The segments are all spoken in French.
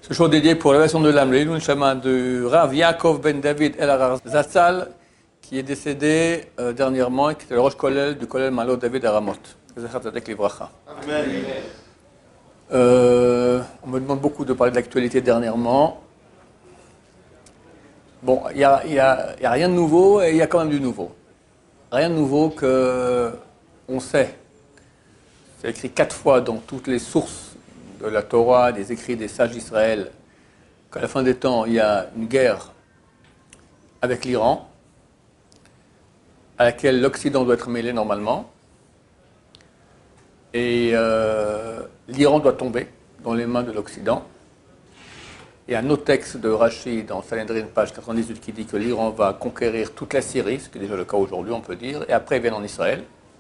Ce show dédié pour l'élévation de l'âme, le Neshama de Rav Yaakov Ben David El Harar Zatzal, qui est décédé dernièrement et qui était le Rosh Kollel du Kollel Malo David Aramot. Amen. On me demande beaucoup de parler de l'actualité dernièrement. Bon, il n'y a rien de nouveau et il y a quand même du nouveau. Rien de nouveau qu'on sait. C'est écrit 4 fois dans toutes les sources de la Torah, des écrits des sages d'Israël, qu'à la fin des temps, il y a une guerre avec l'Iran, à laquelle l'Occident doit être mêlé normalement. Et l'Iran doit tomber dans les mains de l'Occident. Il y a un autre texte de Rashi dans Sanhedrin, page 98, qui dit que l'Iran va conquérir toute la Syrie, ce qui est déjà le cas aujourd'hui, on peut dire, et après ils viennent en Israël.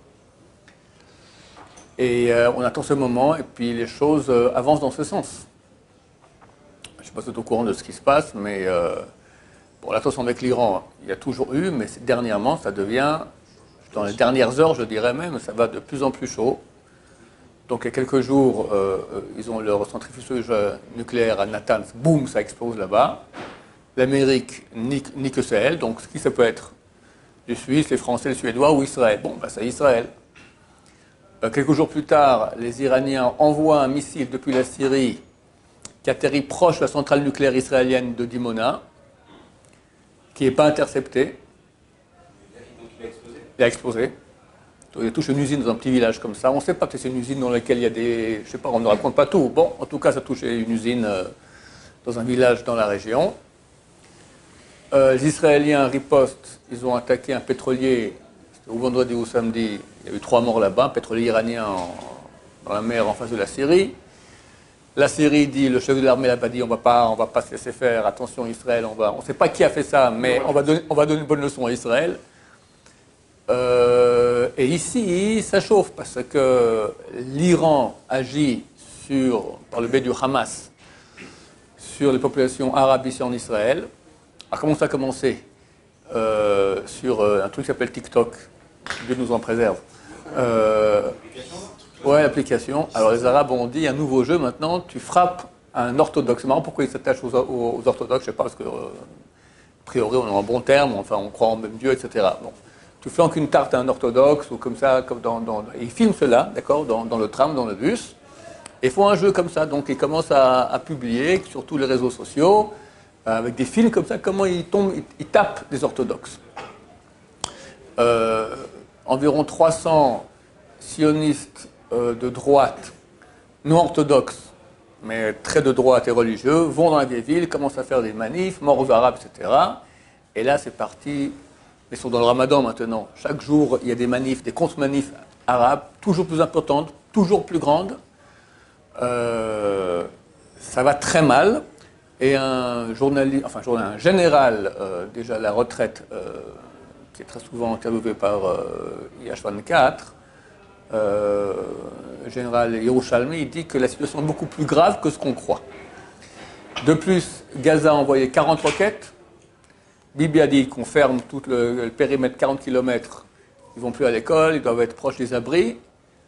Et on attend ce moment, et puis les choses avancent dans ce sens. Je ne sais pas si vous êtes au courant de ce qui se passe, mais bon, l'attention avec l'Iran, il y a toujours eu, mais dernièrement, ça devient, dans les dernières heures, je dirais même, ça va de plus en plus chaud. Donc il y a quelques jours, ils ont leur centrifuge nucléaire à Natanz, boum, ça explose là-bas. L'Amérique nie que c'est elle, donc qui ça peut être? Les Suisses, les Français, les Suédois ou Israël? Bon, ben c'est Israël. Quelques jours plus tard, les Iraniens envoient un missile depuis la Syrie qui atterrit proche de la centrale nucléaire israélienne de Dimona, qui n'est pas intercepté. Donc il a explosé? Il a explosé. Il touche une usine dans un petit village comme ça. On ne sait pas que c'est une usine dans laquelle il y a des... Je ne sais pas, on ne raconte pas tout. Bon, en tout cas, ça touche une usine dans un village dans la région. Les Israéliens ripostent. Ils ont attaqué un pétrolier, au vendredi ou samedi. Il y a eu 3 morts là-bas, un pétrolier iranien dans la mer en face de la Syrie. La Syrie dit, le chef de l'armée là-bas dit, on va pas se laisser faire, attention Israël, on ne sait pas qui a fait ça, mais on va donner une bonne leçon à Israël. Et ici, ça chauffe parce que l'Iran agit par le biais du Hamas sur les populations arabes ici en Israël. Alors comment ça a commencé? Sur un truc qui s'appelle TikTok, Dieu nous en préserve. Ouais, l'application. Alors les Arabes ont dit un nouveau jeu maintenant, tu frappes un orthodoxe. C'est marrant pourquoi ils s'attachent aux orthodoxes, je ne sais pas, parce que a priori on est en bon terme, enfin on croit en même Dieu, etc. Bon. Tu flanques une tarte à un orthodoxe ou comme ça, et ils filment cela, d'accord, dans le tram, dans le bus, et font un jeu comme ça. Donc ils commencent à publier sur tous les réseaux sociaux, avec des films comme ça, comment ils tapent des orthodoxes. Environ 300 sionistes de droite, non orthodoxes, mais très de droite et religieux, vont dans la vieille ville, commencent à faire des manifs, morts aux Arabes, etc. Et là, c'est parti. Ils sont dans le Ramadan maintenant. Chaque jour, il y a des manifs, des contre-manifs arabes, toujours plus importantes, toujours plus grandes. Ça va très mal. Et un général, déjà à la retraite, qui est très souvent interviewé par IH24, général Yerushalmi, il dit que la situation est beaucoup plus grave que ce qu'on croit. De plus, Gaza a envoyé 40 roquettes. Bibi a dit qu'on ferme tout le périmètre 40 km. Ils ne vont plus à l'école, ils doivent être proches des abris.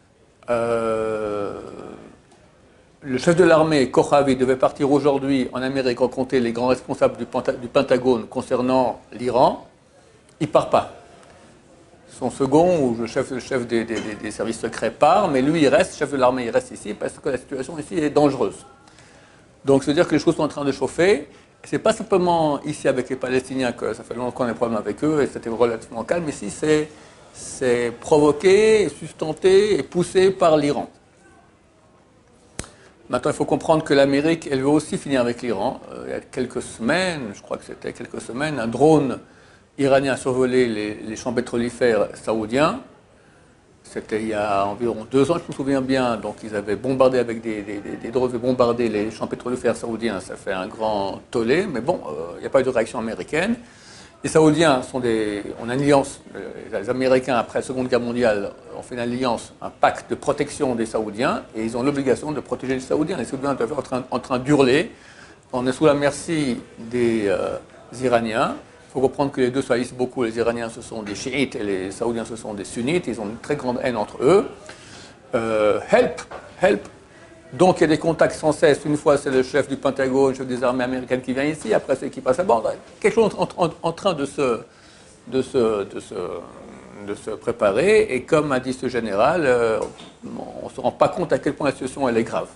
Le chef de l'armée, Kochavi, devait partir aujourd'hui en Amérique rencontrer les grands responsables du Pentagone concernant l'Iran. Il ne part pas. Son second, ou le chef des services secrets, part, mais lui, il reste, chef de l'armée, il reste ici parce que la situation ici est dangereuse. Donc, c'est-à-dire que les choses sont en train de chauffer. Ce n'est pas simplement ici avec les Palestiniens que ça fait longtemps qu'on a des problèmes avec eux et c'était relativement calme. Ici, c'est provoqué, sustenté et poussé par l'Iran. Maintenant, il faut comprendre que l'Amérique, elle veut aussi finir avec l'Iran. Il y a quelques semaines, je crois que c'était quelques semaines, un drone iranien a survolé les champs pétrolifères saoudiens. C'était il y a environ 2 ans, je me souviens bien. Donc, ils avaient bombardé avec des drones, bombardé les champs pétrolifères saoudiens. Ça fait un grand tollé, mais bon, il n'y a pas eu de réaction américaine. Les Saoudiens ont une alliance. Les Américains, après la Seconde Guerre mondiale, ont fait une alliance, un pacte de protection des Saoudiens, et ils ont l'obligation de protéger les Saoudiens. Les Saoudiens doivent être en train d'hurler. On est sous la merci des Iraniens. Il faut comprendre que les deux s'haïssent beaucoup. Les Iraniens, ce sont des chiites et les Saoudiens, ce sont des sunnites. Ils ont une très grande haine entre eux. Help, help. Donc il y a des contacts sans cesse. Une fois c'est le chef du Pentagone, le chef des armées américaines qui vient ici, après c'est qui passe à bord. Quelque chose en train de se préparer. Et comme a dit ce général, on ne se rend pas compte à quel point la situation elle est grave.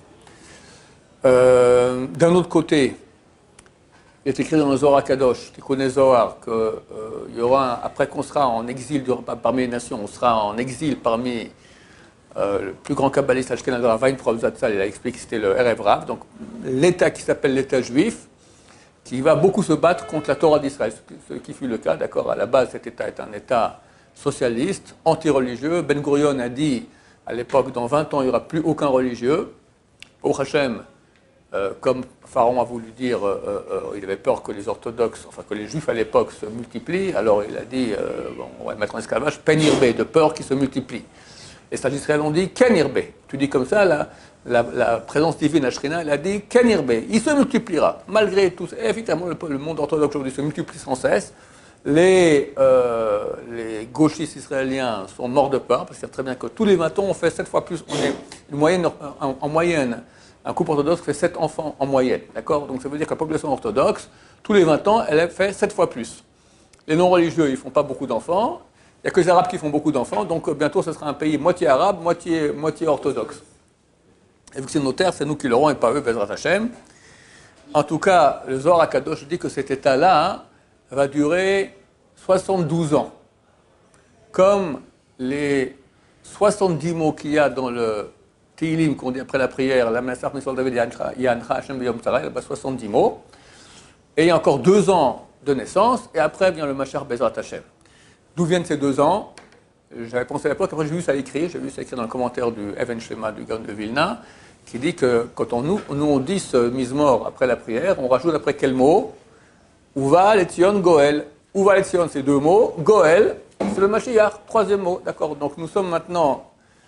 D'un autre côté, il est écrit dans le Zohar Kadosh, qui connaît Zohar, qu'il y aura, après qu'on sera en exil parmi les nations, on sera en exil parmi le plus grand kabbaliste ashkénaze, Weintraub Zatzal, il a expliqué que c'était le Erev Rav, donc l'État qui s'appelle l'État juif, qui va beaucoup se battre contre la Torah d'Israël, ce qui fut le cas, d'accord. À la base, cet État est un État socialiste, anti-religieux. Ben Gurion a dit, à l'époque, dans 20 ans, il n'y aura plus aucun religieux. Au Hachem, comme Pharaon a voulu dire, il avait peur que les orthodoxes, enfin que les juifs à l'époque se multiplient, alors il a dit, bon, on va mettre en esclavage, Penirbe, de peur qu'ils se multiplient. Les sages d'Israël ont dit, Kenirbe. Tu dis comme ça, la présence divine à Shrina, elle a dit, Kenirbe, il se multipliera, malgré tout. Et effectivement, le monde orthodoxe aujourd'hui se multiplie sans cesse. Les gauchistes israéliens sont morts de peur, parce qu'ils savent très bien que tous les 20 ans, on fait 7 fois plus. On est en moyenne, un couple orthodoxe fait 7 enfants en moyenne. D'accord. Donc ça veut dire que la population orthodoxe, tous les 20 ans, elle fait 7 fois plus. Les non-religieux, ils ne font pas beaucoup d'enfants. Il n'y a que les Arabes qui font beaucoup d'enfants. Donc bientôt, ce sera un pays moitié arabe, moitié orthodoxe. Et vu que c'est nos terres, c'est nous qui l'aurons et pas eux, Bezrat Hashem. En tout cas, le Zohar HaKadosh dit que cet état-là va durer 72 ans. Comme les 70 mots qu'il y a dans le Tehillim qu'on dit après la prière, la Messar Misol David Yancha Hashem B'Yom Tzara, il y a 70 mots. Et il y a encore 2 ans de naissance, et après vient le Mashiach Bezrat Hashem. D'où viennent ces 2 ans? J'avais pensé à l'époque, après j'ai vu ça écrit dans le commentaire du Even Shema du Gaon de Vilna, qui dit que quand on dit ce Mizmor après la prière, on rajoute après quel mot? Uva Letzion Goel. Uva Letzion, c'est 2 mots. Goel, c'est le Mashiach, 3e mot. D'accord. Donc nous sommes maintenant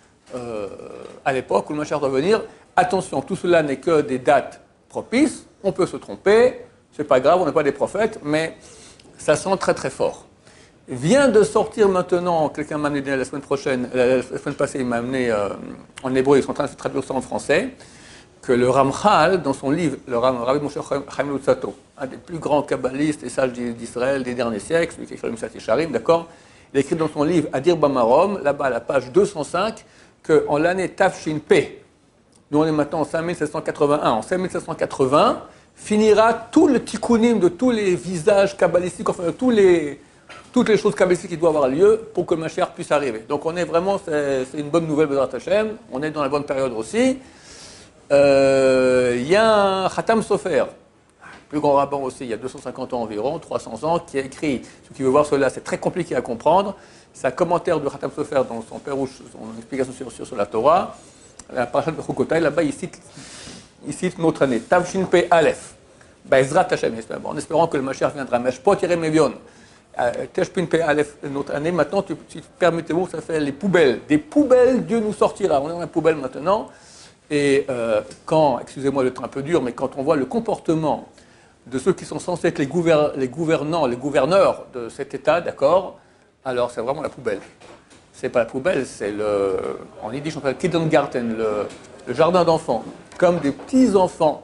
à l'époque où le Mashiach doit venir. Attention, tout cela n'est que des dates propices. On peut se tromper. C'est pas grave, on n'est pas des prophètes, mais ça sent très très fort. Vient de sortir maintenant, quelqu'un m'a amené la semaine passée, il m'a amené en hébreu, ils sont en train de traduire ça en français, que le Ramchal, dans son livre, le Rabbi Moshe Chaim Luzzatto, un des plus grands kabbalistes et sages d'Israël des derniers siècles, celui qui a écrit le Mishat Yesharim, d'accord, il a écrit dans son livre Adir Bamarom, là-bas à la page 205, qu'en l'année Tafshin P, nous on est maintenant en 5781, en 5780, finira tout le tikkunim de tous les visages kabbalistiques, enfin toutes les choses kabbalistiques qui doivent avoir lieu pour que le Mashiach puisse arriver. Donc on est vraiment, c'est une bonne nouvelle, Bezrat Hashem, on est dans la bonne période aussi. Il y a un Khatam Sofer, plus grand rabbin aussi, il y a 250 ans environ, 300 ans, qui a écrit, ceux qui veulent voir cela, c'est très compliqué à comprendre, c'est un commentaire de Khatam Sofer dans son Pérouche, son explication sur la Torah, la parashat de Chukotai, là-bas il cite notre année, Tavshin Pe Aleph, Bezrat Hashem, en espérant que le Mashiach viendra, Meshpot Yerem Evion. Teshpin Pe Aleph, notre année, maintenant, permettez-moi, ça fait les poubelles. Des poubelles, Dieu nous sortira. On est dans la poubelle maintenant. Et excusez-moi le temps un peu dur, mais quand on voit le comportement de ceux qui sont censés être les gouverneurs de cet État, d'accord, alors c'est vraiment la poubelle. C'est pas la poubelle, c'est en yiddish on appelle Kindergarten, le jardin d'enfants, comme des petits-enfants.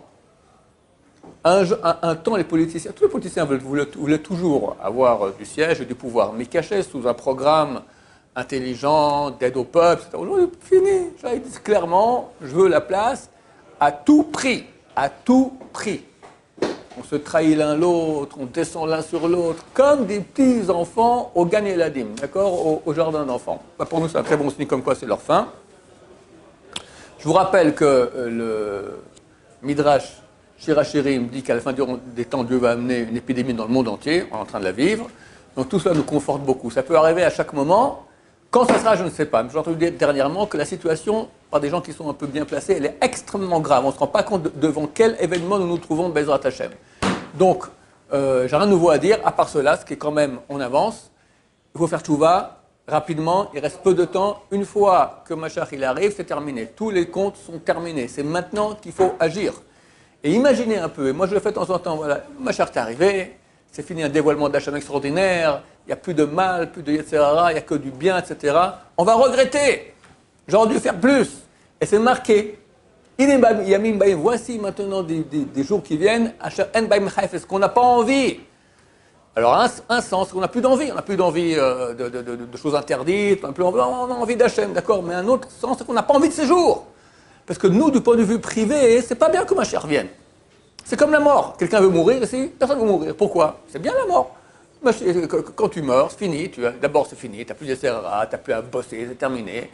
Un temps, tous les politiciens voulaient toujours avoir du siège et du pouvoir, mais cachés sous un programme intelligent, d'aide au peuple, etc. Aujourd'hui, fini. Ils disent clairement, je veux la place à tout prix. À tout prix. On se trahit l'un l'autre, on descend l'un sur l'autre, comme des petits enfants au Gan Eladim, d'accord, au jardin d'enfants. Pour nous, c'est un très bon signe, comme quoi c'est leur fin. Je vous rappelle que le Midrash Shirachirim dit qu'à la fin des temps, Dieu va amener une épidémie dans le monde entier, on est en train de la vivre. Donc tout cela nous conforte beaucoup. Ça peut arriver à chaque moment. Quand ça sera, je ne sais pas. J'ai entendu dire dernièrement que la situation, par des gens qui sont un peu bien placés, elle est extrêmement grave. On ne se rend pas compte devant quel événement nous nous trouvons, Bezrat Hashem. Donc, j'ai rien de nouveau à dire, à part cela, ce qui est quand même, on avance. Il faut faire tchouva rapidement, il reste peu de temps. Une fois que Mashiach il arrive, c'est terminé. Tous les comptes sont terminés. C'est maintenant qu'il faut agir. Et imaginez un peu, et moi je le fais de temps en temps, voilà, Mashiach est arrivé, c'est fini un dévoilement d'Hachem extraordinaire, il n'y a plus de mal, plus de Yetzirara, il n'y a que du bien, etc. On va regretter, j'aurais dû faire plus. Et c'est marqué, Voici maintenant des jours qui viennent, ce qu'on n'a pas envie. Alors, un sens, on n'a plus d'envie. On n'a plus d'envie de choses interdites, on a envie d'Hachem, d'accord. Mais un autre sens, c'est qu'on n'a pas envie de ces jours. Parce que nous, du point de vue privé, c'est pas bien que Mashiach vienne. C'est comme la mort. Quelqu'un veut mourir ici, personne ne veut mourir. Pourquoi? C'est bien la mort. Quand tu meurs, c'est fini. D'abord, c'est fini. Tu n'as plus de SRA, tu n'as plus à bosser, c'est terminé.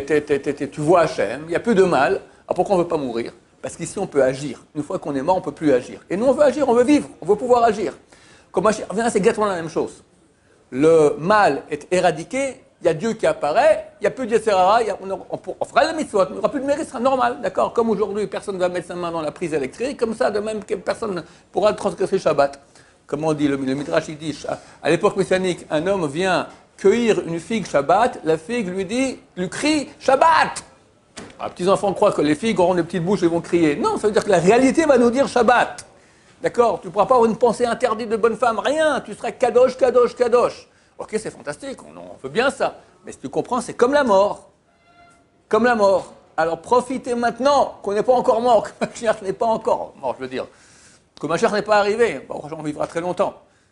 Tu vois Hachem, il n'y a plus de mal. Alors pourquoi on ne veut pas mourir? Parce qu'ici, on peut agir. Une fois qu'on est mort, on ne peut plus agir. Et nous, on veut agir, on veut vivre, on veut pouvoir agir. Comme Mashiach revient, c'est exactement la même chose. Le mal est éradiqué, il y a Dieu qui apparaît, il n'y a plus de Yetzirah, on fera la mitzvot, il n'y aura plus de mérite, ce sera normal, d'accord? Comme aujourd'hui, personne ne va mettre sa main dans la prise électrique, comme ça, de même que personne ne pourra transgresser Shabbat. Comme on dit, le Midrash, il dit, à l'époque messianique, un homme vient cueillir une figue Shabbat, la figue lui crie Shabbat! Les petits enfants croient que les figues auront des petites bouches et vont crier. Non, ça veut dire que la réalité va nous dire Shabbat. D'accord? Tu ne pourras pas avoir une pensée interdite de bonne femme, rien. Tu seras kadosh, kadosh, kadosh. Ok, c'est fantastique, on veut bien ça. Mais si tu comprends, c'est comme la mort. Comme la mort. Alors profitez maintenant qu'on n'est pas encore mort, que Mashiach n'est pas encore mort, je veux dire. Que Mashiach n'est pas arrivé. Bon, on vivra très longtemps.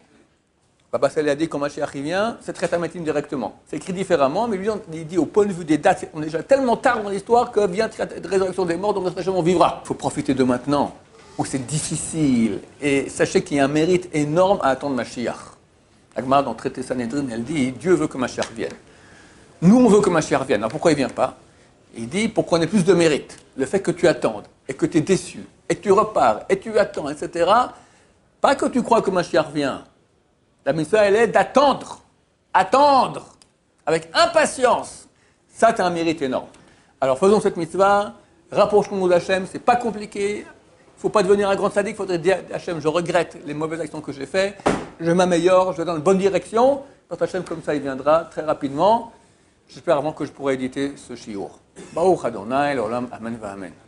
Baba Saleh a dit quand Mashiach vient, c'est traité à Matin directement. C'est écrit différemment, mais lui, il dit au point de vue des dates, on est déjà tellement tard dans l'histoire que vient la résurrection des morts, donc on vivra. Il faut profiter de maintenant, où c'est difficile. Et sachez qu'il y a un mérite énorme à attendre Mashiach. Agmar, dans le traité Sanhedrin, elle dit Dieu veut que Mashiach vienne. Nous, on veut que Mashiach vienne. Alors pourquoi il ne vient pas? Il dit pour qu'on ait plus de mérite. Le fait que tu attendes, et que tu es déçu, et que tu repars, et tu attends, etc. Pas que tu crois que Mashiach vient. La mitzvah, elle est d'attendre. Attendre. Avec impatience. Ça, c'est un mérite énorme. Alors faisons cette mitzvah. Rapprochons-nous d'Hachem. C'est pas compliqué. Il ne faut pas devenir un grand sadique. Il faudrait dire à Hachem, je regrette les mauvaises actions que j'ai faites. Je m'améliore. Je vais dans la bonne direction. Parce qu'Hachem, comme ça, il viendra très rapidement. J'espère avant que je pourrai éditer ce shiur. Baruch Adonai, l'olam, amen va amen.